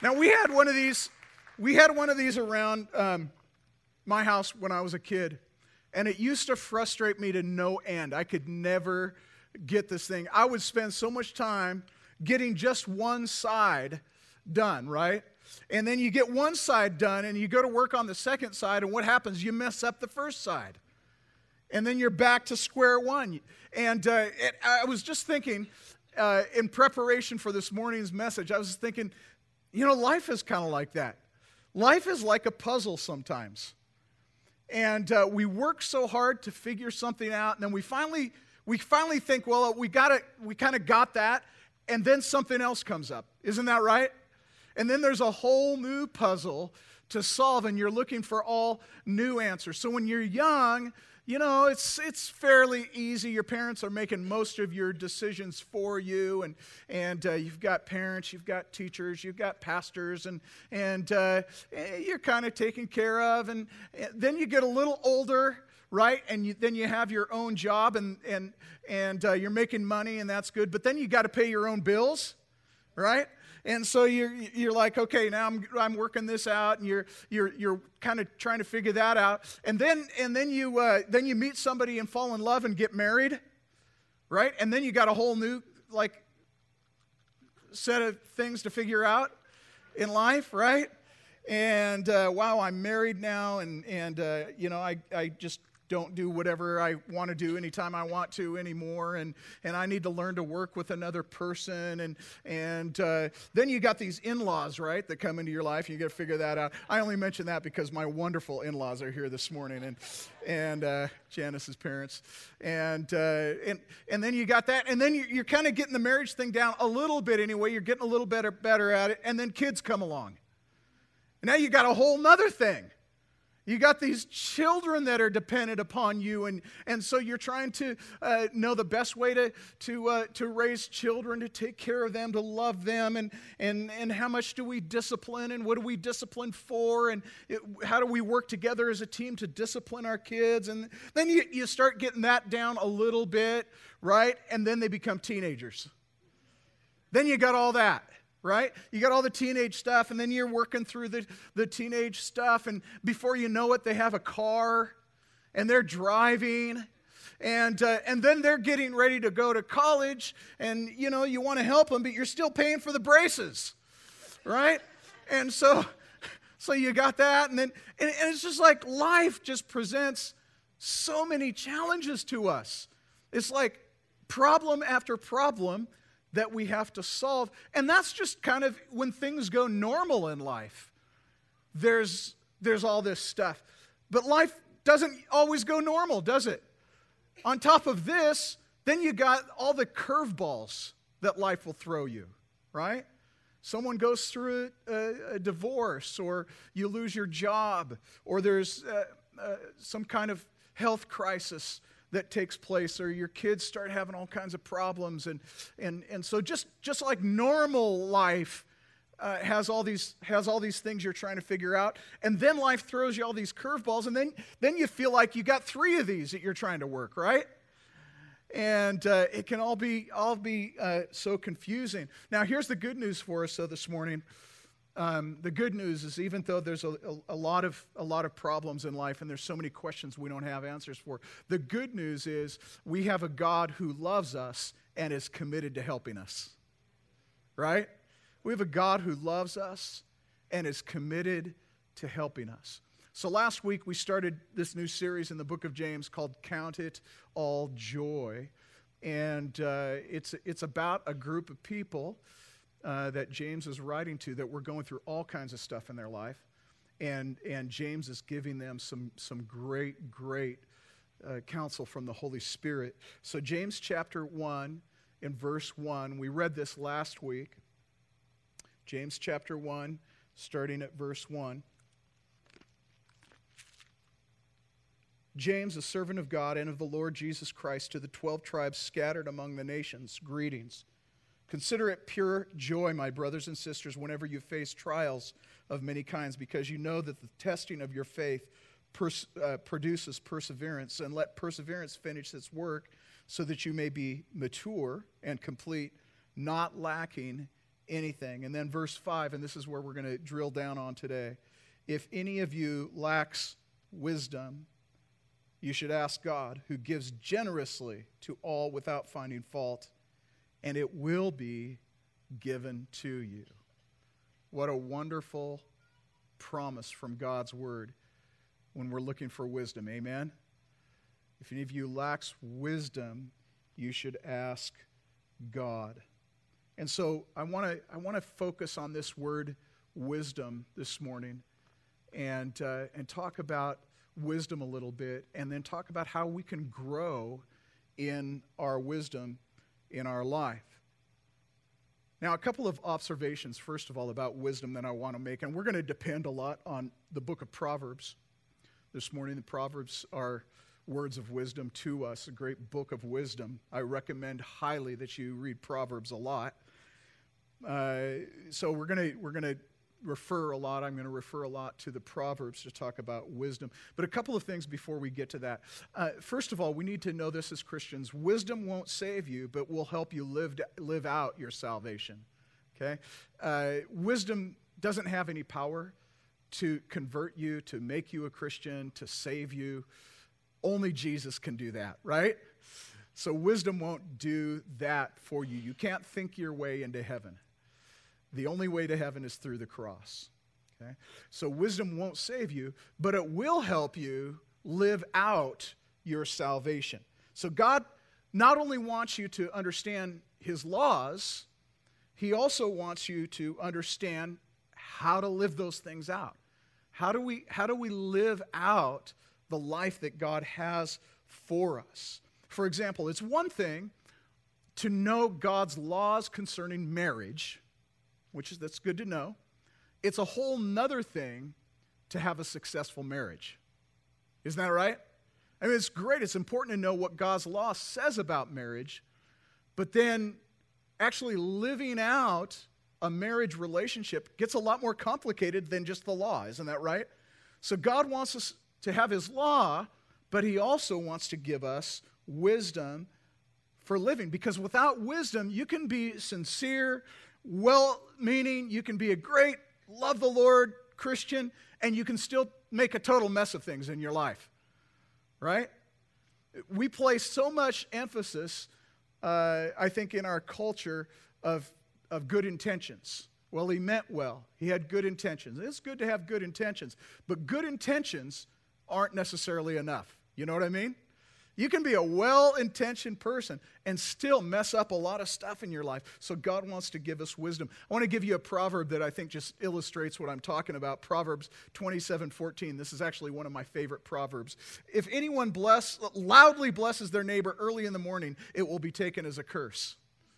Now we had one of these. We had one of these around my house when I was a kid, and it used to frustrate me to no end. I could never get this thing. I would spend so much time getting just one side done, right? And then you get one side done, and you go to work on the second side, and what happens? You mess up the first side. And then you're back to square one. And I was just thinking, in preparation for this morning's message, I was thinking, life is kind of like that. Life is like a puzzle sometimes. And we work so hard to figure something out, and then we finally think, well, we kind of got that, and then something else comes up. Isn't that right? And then there's a whole new puzzle to solve, and you're looking for all new answers. So when you're young, it's fairly easy. Your parents are making most of your decisions for you, and you've got parents, you've got teachers, you've got pastors, and you're kind of taken care of. And then you get a little older, right? And then you have your own job, and you're making money, and that's good. But then you got to pay your own bills, right? And so you're like, okay, now I'm working this out, and you're kind of trying to figure that out, and then you meet somebody and fall in love and get married, right? And then you got a whole new set of things to figure out in life, right? And wow, I'm married now, and I just don't do whatever I want to do anytime I want to anymore, and I need to learn to work with another person, and then you got these in-laws, right, that come into your life, and you got to figure that out. I only mention that because my wonderful in-laws are here this morning, and Janice's parents, and then you got that, and then you're kind of getting the marriage thing down a little bit anyway. You're getting a little better at it, and then kids come along, and now you got a whole nother thing. You got these children that are dependent upon you, and so you're trying to know the best way to raise children, to take care of them, to love them, and how much do we discipline, and what do we discipline for, and how do we work together as a team to discipline our kids, and then you start getting that down a little bit, right? And then they become teenagers. Then you got all that. Right? You got all the teenage stuff, and then you're working through the teenage stuff, and before you know it, they have a car, and they're driving, and then they're getting ready to go to college, and you want to help them, but you're still paying for the braces, right? And so you got that, and it's just like life just presents so many challenges to us. It's like problem after problem that we have to solve. And that's just kind of when things go normal in life. There's all this stuff. But life doesn't always go normal, does it? On top of this, then you got all the curveballs that life will throw you, right? Someone goes through a divorce, or you lose your job, or there's some kind of health crisis that takes place, or your kids start having all kinds of problems, and so just like normal life has all these things you're trying to figure out, and then life throws you all these curveballs, and then you feel like you got 3 of these that you're trying to work, right? And it can all be so confusing. Now here's the good news for us this morning. The good news is, even though there's a lot of problems in life, and there's so many questions we don't have answers for, the good news is we have a God who loves us and is committed to helping us, right? We have a God who loves us and is committed to helping us. So last week we started this new series in the book of James called Count It All Joy, and it's about a group of people that James is writing to, that were going through all kinds of stuff in their life, and James is giving them some great counsel from the Holy Spirit. So James chapter 1 in verse 1, we read this last week. James chapter 1, starting at verse 1. James, a servant of God and of the Lord Jesus Christ, to the 12 tribes scattered among the nations, greetings. Consider it pure joy, my brothers and sisters, whenever you face trials of many kinds, because you know that the testing of your faith produces perseverance, and let perseverance finish its work, so that you may be mature and complete, not lacking anything. And then verse 5, and this is where we're going to drill down on today. If any of you lacks wisdom, you should ask God, who gives generously to all without finding fault, and it will be given to you. What a wonderful promise from God's word when we're looking for wisdom. Amen? If any of you lacks wisdom, you should ask God. And so I want to focus on this word wisdom this morning and talk about wisdom a little bit, and then talk about how we can grow in our wisdom in our life. Now, a couple of observations, first of all, about wisdom that I want to make, and we're going to depend a lot on the book of Proverbs this morning. The Proverbs are words of wisdom to us, a great book of wisdom. I recommend highly that you read Proverbs a lot. So we're going to refer a lot. I'm going to refer a lot to the Proverbs to talk about wisdom. But a couple of things before we get to that. First of all, we need to know this as Christians. Wisdom won't save you, but will help you live out your salvation. Okay? Wisdom doesn't have any power to convert you, to make you a Christian, to save you. Only Jesus can do that, right? So wisdom won't do that for you. You can't think your way into heaven. The only way to heaven is through the cross. Okay? So wisdom won't save you, but it will help you live out your salvation. So God not only wants you to understand his laws, he also wants you to understand how to live those things out. How do we live out the life that God has for us? For example, it's one thing to know God's laws concerning marriage, that's good to know. It's a whole nother thing to have a successful marriage. Isn't that right? I mean, it's great. It's important to know what God's law says about marriage, but then actually living out a marriage relationship gets a lot more complicated than just the law. Isn't that right? So God wants us to have his law, but he also wants to give us wisdom for living, because without wisdom, you can be sincere, well-meaning, you can be a great, love the Lord Christian, and you can still make a total mess of things in your life, right? We place so much emphasis, I think, in our culture of good intentions. Well, he meant well. He had good intentions. It's good to have good intentions, but good intentions aren't necessarily enough. You know what I mean? You can be a well-intentioned person and still mess up a lot of stuff in your life. So God wants to give us wisdom. I want to give you a proverb that I think just illustrates what I'm talking about. Proverbs 27:14. This is actually one of my favorite proverbs. If anyone loudly blesses their neighbor early in the morning, it will be taken as a curse.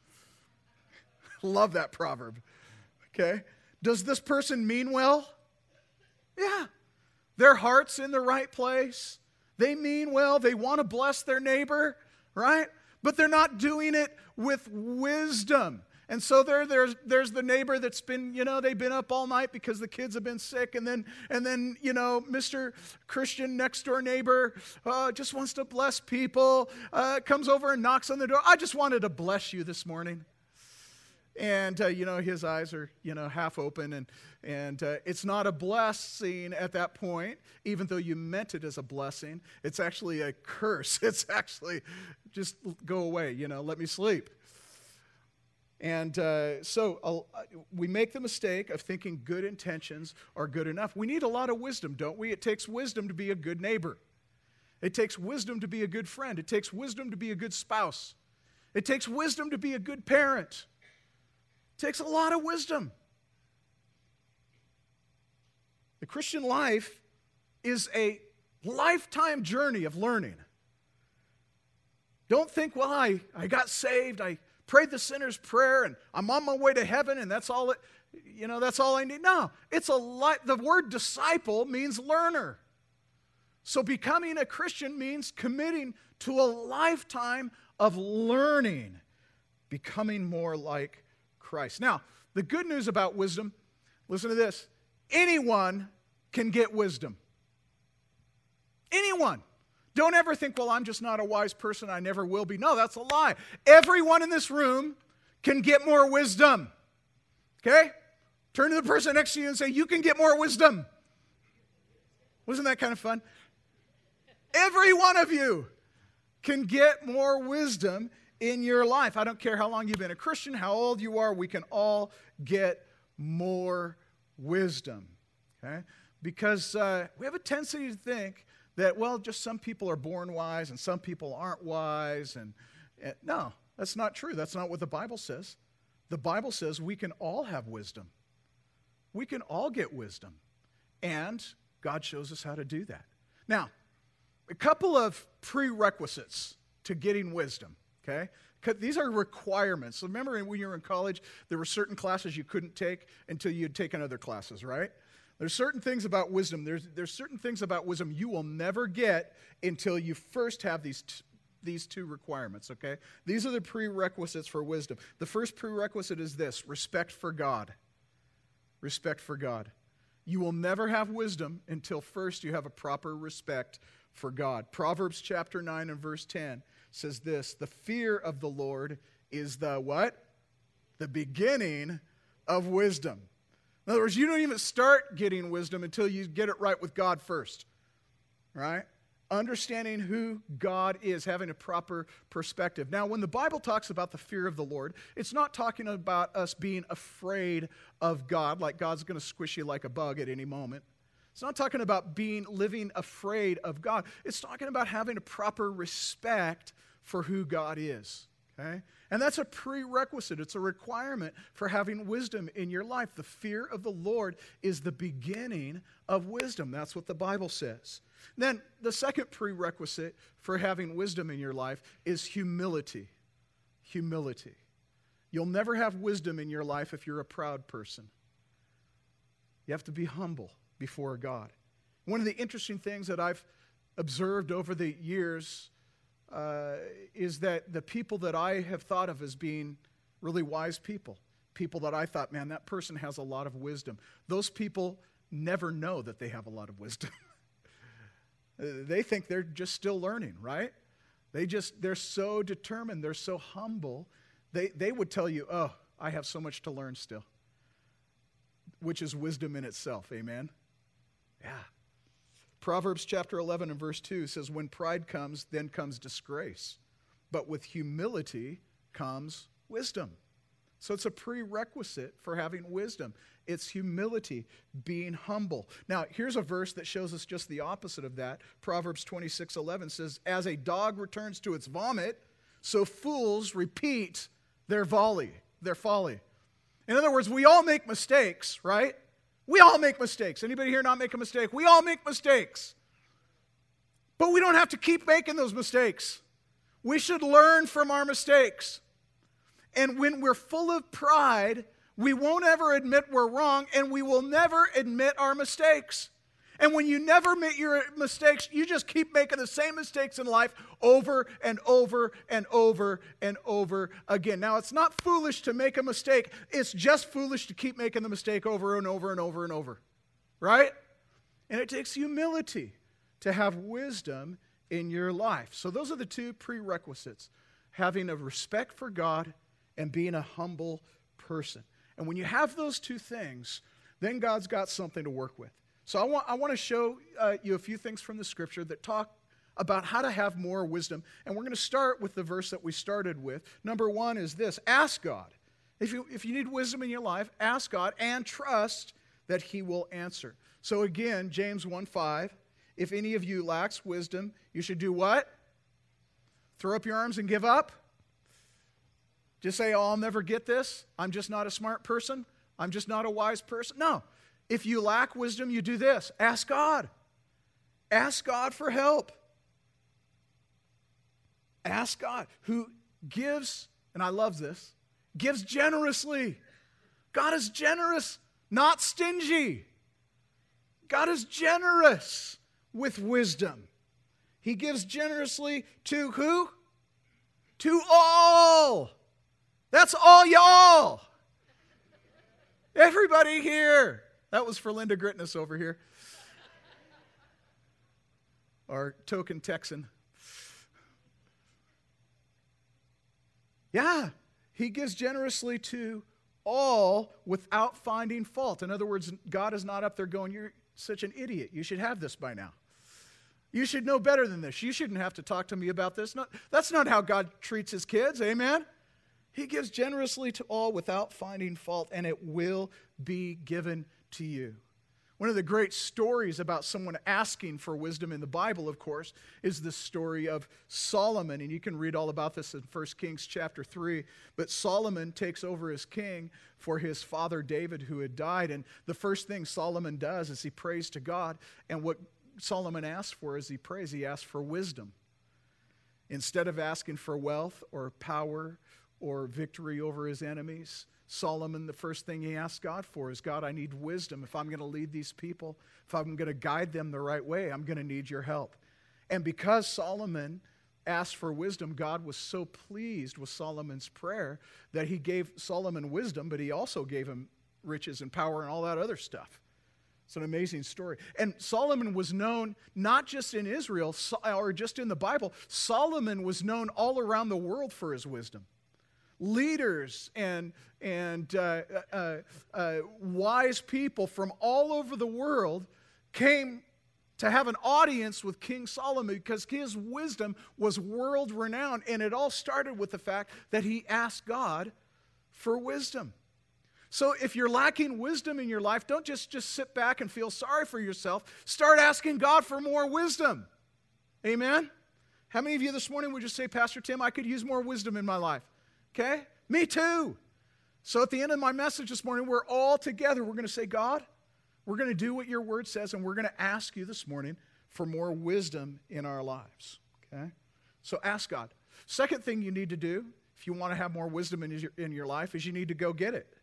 Love that proverb. Okay? Does this person mean well? Yeah. Their heart's in the right place. They mean well. They want to bless their neighbor, right? But they're not doing it with wisdom. And so there's the neighbor that's been, they've been up all night because the kids have been sick. And then Mr. Christian next door neighbor just wants to bless people, comes over and knocks on the door. I just wanted to bless you this morning. And, his eyes are, half open, and it's not a blessing at that point, even though you meant it as a blessing. It's actually a curse. It's actually, just go away, let me sleep. And so we make the mistake of thinking good intentions are good enough. We need a lot of wisdom, don't we? It takes wisdom to be a good neighbor. It takes wisdom to be a good friend. It takes wisdom to be a good spouse. It takes wisdom to be a good parent. It takes a lot of wisdom. The Christian life is a lifetime journey of learning. Don't think, well, I got saved, I prayed the sinner's prayer, and I'm on my way to heaven, and that's all that's all I need. No, the word disciple means learner. So becoming a Christian means committing to a lifetime of learning, becoming more like Christ. Now, the good news about wisdom, listen to this. Anyone can get wisdom. Anyone. Don't ever think, well, I'm just not a wise person, I never will be. No, that's a lie. Everyone in this room can get more wisdom. Okay? Turn to the person next to you and say, you can get more wisdom. Wasn't that kind of fun? Every one of you can get more wisdom in your life. I don't care how long you've been a Christian, how old you are, we can all get more wisdom. Okay? Because we have a tendency to think that, well, just some people are born wise and some people aren't wise. And no, that's not true. That's not what the Bible says. The Bible says we can all have wisdom. We can all get wisdom. And God shows us how to do that. Now, a couple of prerequisites to getting wisdom, okay? These are requirements. So remember when you were in college, there were certain classes you couldn't take until you had taken other classes, right? There's certain things about wisdom. There's certain things about wisdom you will never get until you first have these two requirements, okay? These are the prerequisites for wisdom. The first prerequisite is this: respect for God. Respect for God. You will never have wisdom until first you have a proper respect for God. Proverbs chapter 9 and verse 10 says this: the fear of the Lord is the what? The beginning of wisdom. In other words, you don't even start getting wisdom until you get it right with God first, right? Understanding who God is, having a proper perspective. Now, when the Bible talks about the fear of the Lord, it's not talking about us being afraid of God, like God's going to squish you like a bug at any moment. It's not talking about living afraid of God. It's talking about having a proper respect for who God is, okay? And that's a prerequisite. It's a requirement for having wisdom in your life. The fear of the Lord is the beginning of wisdom. That's what the Bible says. Then the second prerequisite for having wisdom in your life is humility. Humility. You'll never have wisdom in your life if you're a proud person. You have to be humble before God. One of the interesting things that I've observed over the years is that the people that I have thought of as being really wise people that I thought, man, that person has a lot of wisdom, those people never know that they have a lot of wisdom. They think they're just still learning, right? They're so determined, they're so humble, they would tell you, oh, I have so much to learn still, which is wisdom in itself, amen? Yeah. Proverbs chapter 11 and verse 2 says, when pride comes, then comes disgrace. But with humility comes wisdom. So it's a prerequisite for having wisdom. It's humility, being humble. Now, here's a verse that shows us just the opposite of that. Proverbs 26:11 says, as a dog returns to its vomit, so fools repeat their folly. In other words, we all make mistakes, right? We all make mistakes. Anybody here not make a mistake? We all make mistakes. But we don't have to keep making those mistakes. We should learn from our mistakes. And when we're full of pride, we won't ever admit we're wrong, and we will never admit our mistakes. And when you never admit your mistakes, you just keep making the same mistakes in life over and over and over and over again. Now, it's not foolish to make a mistake. It's just foolish to keep making the mistake over and over and over and over, right? And it takes humility to have wisdom in your life. So those are the two prerequisites: having a respect for God and being a humble person. And when you have those two things, then God's got something to work with. So I want to show you a few things from the Scripture that talk about how to have more wisdom. And we're going to start with the verse that we started with. Number one is this: ask God. If you need wisdom in your life, ask God and trust that He will answer. So again, James 1:5, if any of you lacks wisdom, you should do what? Throw up your arms and give up? Just say, oh, I'll never get this. I'm just not a smart person. I'm just not a wise person. No. If you lack wisdom, you do this. Ask God. Ask God for help. Ask God, who gives, and I love this, gives generously. God is generous, not stingy. God is generous with wisdom. He gives generously to who? To all. That's all y'all. Everybody here. That was for Linda Gritness over here. Our token Texan. Yeah, He gives generously to all without finding fault. In other words, God is not up there going, you're such an idiot. You should have this by now. You should know better than this. You shouldn't have to talk to me about this. No, that's not how God treats his kids. Amen? He gives generously to all without finding fault, and it will be given to you. One of the great stories about someone asking for wisdom in the Bible, of course, is the story of Solomon. And you can read all about this in 1 Kings chapter 3. But Solomon takes over as king for his father David, who had died. And the first thing Solomon does is he prays to God. And what Solomon asks for as he prays, he asks for wisdom. Instead of asking for wealth or power or victory over his enemies, Solomon, the first thing he asked God for is, God, I need wisdom. If I'm going to lead these people, if I'm going to guide them the right way, I'm going to need your help. And because Solomon asked for wisdom, God was so pleased with Solomon's prayer that he gave Solomon wisdom, but he also gave him riches and power and all that other stuff. It's an amazing story. And Solomon was known not just in Israel or just in the Bible. Solomon was known all around the world for his wisdom. Leaders and wise people from all over the world came to have an audience with King Solomon because his wisdom was world renowned. And it all started with the fact that he asked God for wisdom. So if you're lacking wisdom in your life, don't just sit back and feel sorry for yourself. Start asking God for more wisdom. Amen? How many of you this morning would just say, Pastor Tim, I could use more wisdom in my life? Okay? Me too. So at the end of my message this morning, we're all together. We're going to say, God, we're going to do what your word says, and we're going to ask you this morning for more wisdom in our lives. Okay? So ask God. Second thing you need to do, if you want to have more wisdom in your life, is you need to go get it.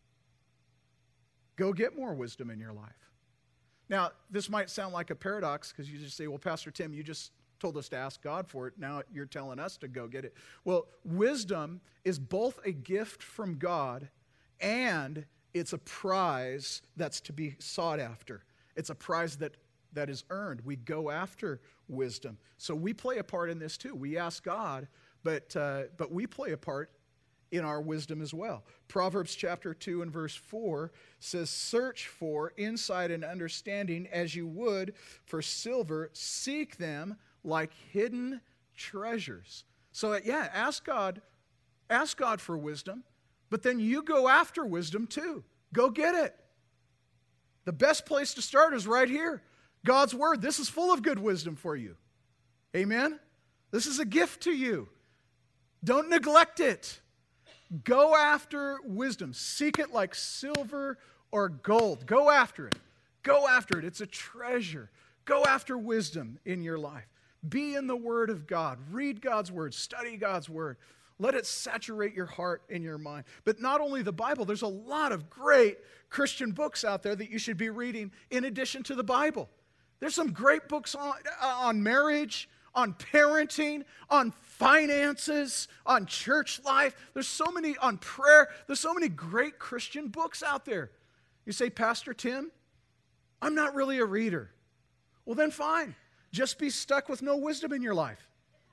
Go get more wisdom in your life. Now, this might sound like a paradox because you just say, well, Pastor Tim, you just told us to ask God for it. Now you're telling us to go get it. Well, wisdom is both a gift from God and it's a prize that's to be sought after. It's a prize that is earned. We go after wisdom. So we play a part in this too. We ask God, but we play a part in our wisdom as well. Proverbs chapter 2 and verse 4 says, search for insight and understanding as you would for silver. Seek them like hidden treasures. So yeah, ask God for wisdom, but then you go after wisdom too. Go get it. The best place to start is right here. God's word. This is full of good wisdom for you. Amen? This is a gift to you. Don't neglect it. Go after wisdom. Seek it like silver or gold. Go after it. Go after it. It's a treasure. Go after wisdom in your life. Be in the Word of God. Read God's Word. Study God's Word. Let it saturate your heart and your mind. But not only the Bible, there's a lot of great Christian books out there that you should be reading in addition to the Bible. There's some great books on marriage, on parenting, on finances, on church life. There's so many on prayer. There's so many great Christian books out there. You say, Pastor Tim, I'm not really a reader. Well, then fine. Just be stuck with no wisdom in your life.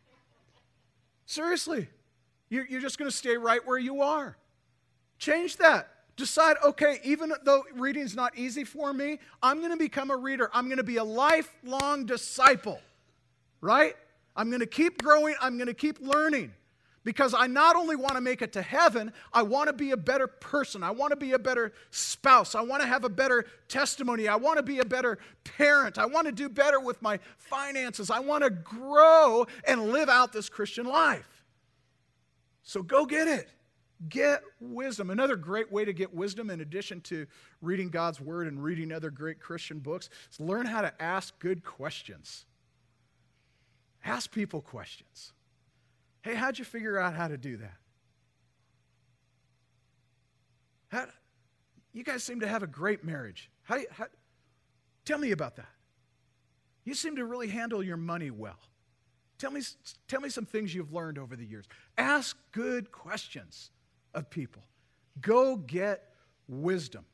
Seriously. You're just going to stay right where you are. Change that. Decide, okay, even though reading's not easy for me, I'm going to become a reader. I'm going to be a lifelong disciple. Right? I'm going to keep growing. I'm going to keep learning. Because I not only want to make it to heaven, I want to be a better person. I want to be a better spouse. I want to have a better testimony. I want to be a better parent. I want to do better with my finances. I want to grow and live out this Christian life. So go get it. Get wisdom. Another great way to get wisdom, in addition to reading God's Word and reading other great Christian books, is learn how to ask good questions. Ask people questions. Hey, how'd you figure out how to do that? You guys seem to have a great marriage. Tell me about that. You seem to really handle your money well. Tell me some things you've learned over the years. Ask good questions of people. Go get wisdom.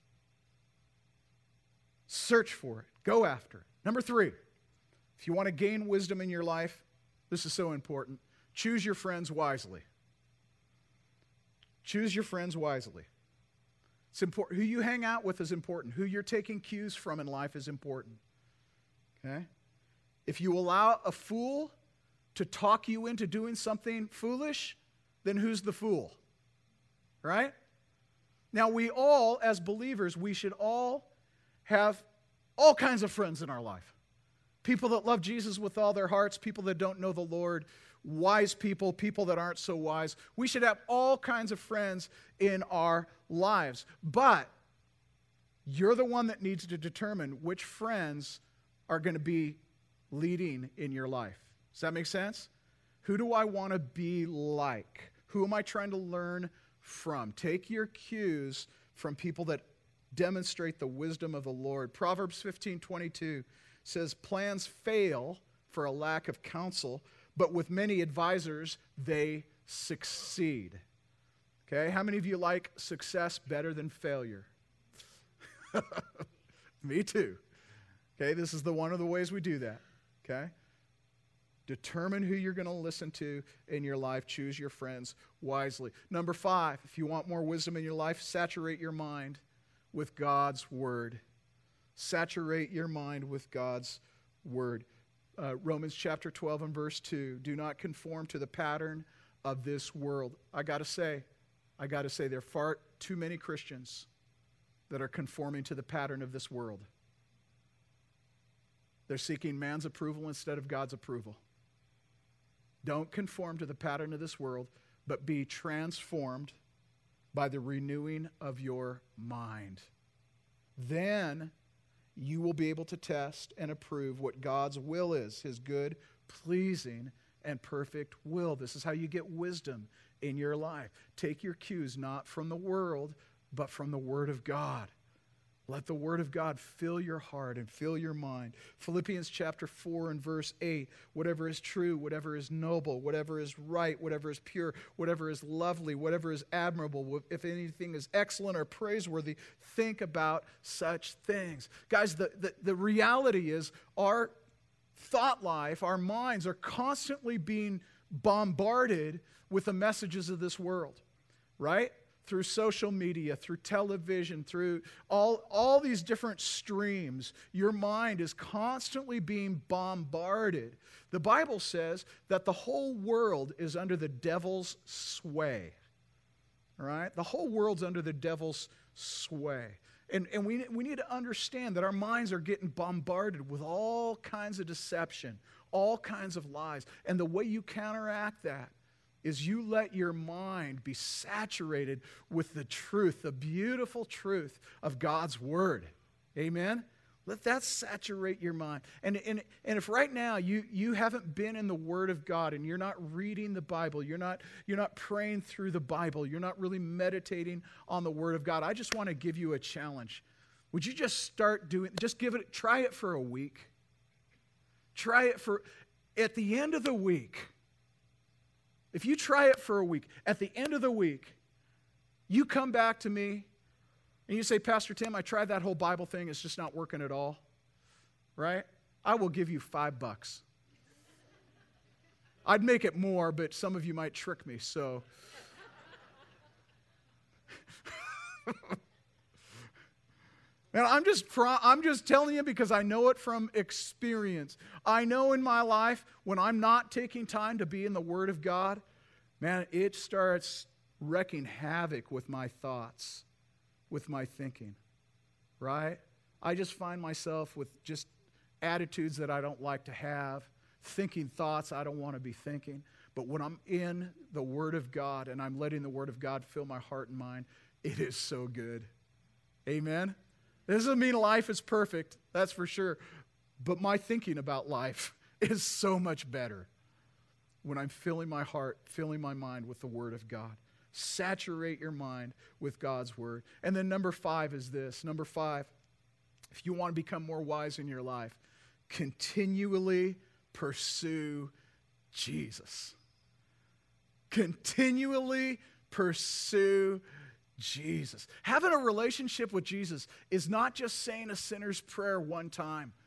Search for it. Go after it. Number 3, if you want to gain wisdom in your life, this is so important. Choose your friends wisely. Choose your friends wisely. It's important. Who you hang out with is important. Who you're taking cues from in life is important. Okay? If you allow a fool to talk you into doing something foolish, then who's the fool? Right? Now, we all, as believers, we should all have all kinds of friends in our life. People that love Jesus with all their hearts, people that don't know the Lord, wise people, people that aren't so wise. We should have all kinds of friends in our lives. But you're the one that needs to determine which friends are going to be leading in your life. Does that make sense? Who do I want to be like? Who am I trying to learn from? Take your cues from people that demonstrate the wisdom of the Lord. Proverbs 15:22 says, plans fail for a lack of counsel, but with many advisors, they succeed. Okay, how many of you like success better than failure? Me too. Okay, this is one of the ways we do that. Okay? Determine who you're going to listen to in your life. Choose your friends wisely. Number 5, if you want more wisdom in your life, saturate your mind with God's Word. Saturate your mind with God's Word. Romans chapter 12 and verse 2. Do not conform to the pattern of this world. I got to say, there are far too many Christians that are conforming to the pattern of this world. They're seeking man's approval instead of God's approval. Don't conform to the pattern of this world, but be transformed by the renewing of your mind. Then you will be able to test and approve what God's will is, his good, pleasing, and perfect will. This is how you get wisdom in your life. Take your cues not from the world, but from the Word of God. Let the Word of God fill your heart and fill your mind. Philippians chapter 4 and verse 8, whatever is true, whatever is noble, whatever is right, whatever is pure, whatever is lovely, whatever is admirable, if anything is excellent or praiseworthy, think about such things. Guys, the reality is our thought life, our minds are constantly being bombarded with the messages of this world, right? Through social media, through television, through all these different streams, your mind is constantly being bombarded. The Bible says that the whole world is under the devil's sway. All right? The whole world's under the devil's sway. And we need to understand that our minds are getting bombarded with all kinds of deception, all kinds of lies. And the way you counteract that is you let your mind be saturated with the truth, the beautiful truth of God's Word. Amen? Let that saturate your mind. And if right now you haven't been in the Word of God and you're not reading the Bible, you're not praying through the Bible, you're not really meditating on the Word of God, I just want to give you a challenge. Would you just try it for a week. At the end of the week, if you try it for a week, at the end of the week, you come back to me and you say, Pastor Tim, I tried that whole Bible thing. It's just not working at all. Right? I will give you $5. I'd make it more, but some of you might trick me, so. And I'm just telling you because I know it from experience. I know in my life when I'm not taking time to be in the Word of God, man, it starts wreaking havoc with my thoughts, with my thinking, right? I just find myself with just attitudes that I don't like to have, thinking thoughts I don't want to be thinking. But when I'm in the Word of God and I'm letting the Word of God fill my heart and mind, it is so good. Amen? This doesn't mean life is perfect, that's for sure. But my thinking about life is so much better when I'm filling my heart, filling my mind with the Word of God. Saturate your mind with God's Word. And then number 5 is this. Number 5, if you want to become more wise in your life, continually pursue Jesus. Continually pursue Jesus. Having a relationship with Jesus is not just saying a sinner's prayer one time.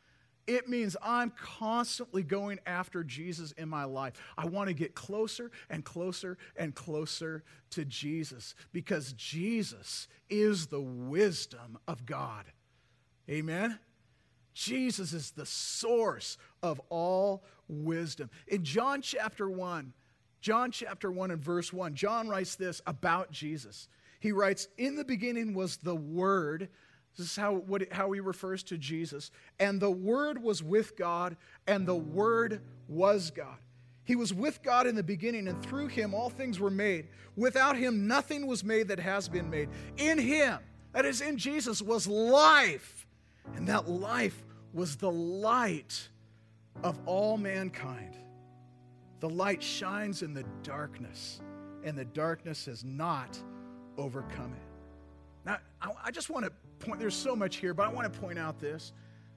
It means I'm constantly going after Jesus in my life. I want to get closer and closer and closer to Jesus because Jesus is the wisdom of God. Amen? Jesus is the source of all wisdom. In John chapter 1 and verse 1, John writes this about Jesus. He writes, in the beginning was the Word. This is how he refers to Jesus. And the Word was with God, and the Word was God. He was with God in the beginning, and through him all things were made. Without him nothing was made that has been made. In him, that is in Jesus, was life. And that life was the light of all mankind. The light shines in the darkness, and the darkness has not overcome it. Now, I just want to point, there's so much here, but I want to point out this.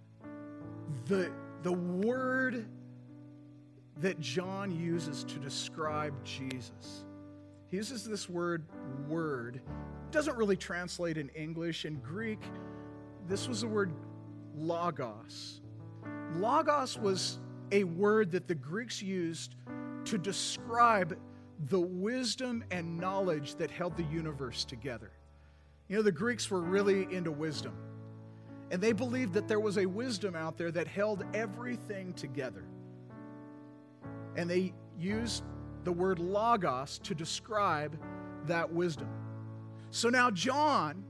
The word that John uses to describe Jesus, he uses this word. It doesn't really translate in English. In Greek, this was the word logos. Logos was a word that the Greeks used to describe the wisdom and knowledge that held the universe together. You know, the Greeks were really into wisdom. And they believed that there was a wisdom out there that held everything together. And they used the word logos to describe that wisdom. So now John,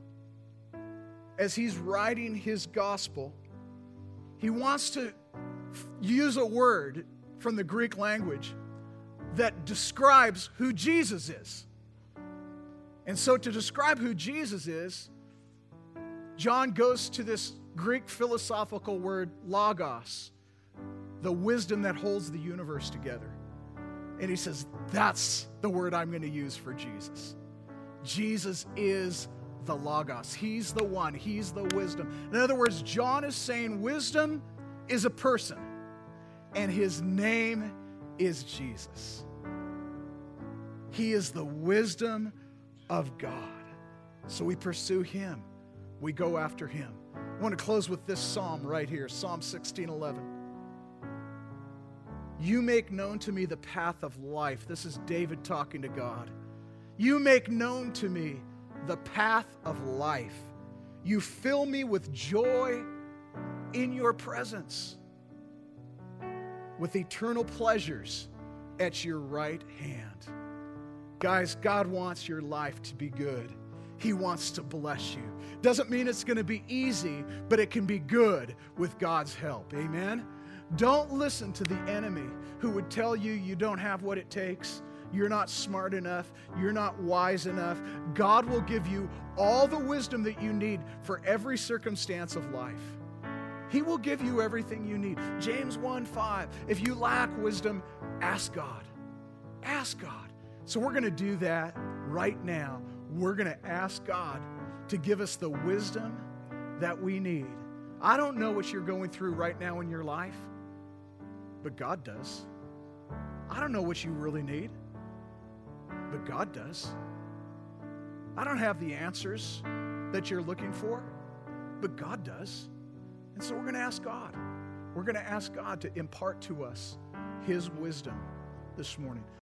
as he's writing his gospel, he wants to use a word from the Greek language that describes who Jesus is. And so to describe who Jesus is, John goes to this Greek philosophical word, logos, the wisdom that holds the universe together. And he says, that's the word I'm going to use for Jesus. Jesus is the logos. He's the one. He's the wisdom. In other words, John is saying wisdom is a person, and his name is Jesus. He is the wisdom of God. So we pursue him. We go after him. I want to close with this psalm right here, Psalm 16:11. You make known to me the path of life. This is David talking to God. You make known to me the path of life. You fill me with joy in your presence, with eternal pleasures at your right hand. Guys, God wants your life to be good. He wants to bless you. Doesn't mean it's going to be easy, but it can be good with God's help. Amen? Don't listen to the enemy who would tell you you don't have what it takes. You're not smart enough. You're not wise enough. God will give you all the wisdom that you need for every circumstance of life. He will give you everything you need. James 1:5, if you lack wisdom, ask God. Ask God. So we're going to do that right now. We're going to ask God to give us the wisdom that we need. I don't know what you're going through right now in your life, but God does. I don't know what you really need, but God does. I don't have the answers that you're looking for, but God does. And so we're going to ask God. We're going to ask God to impart to us his wisdom this morning.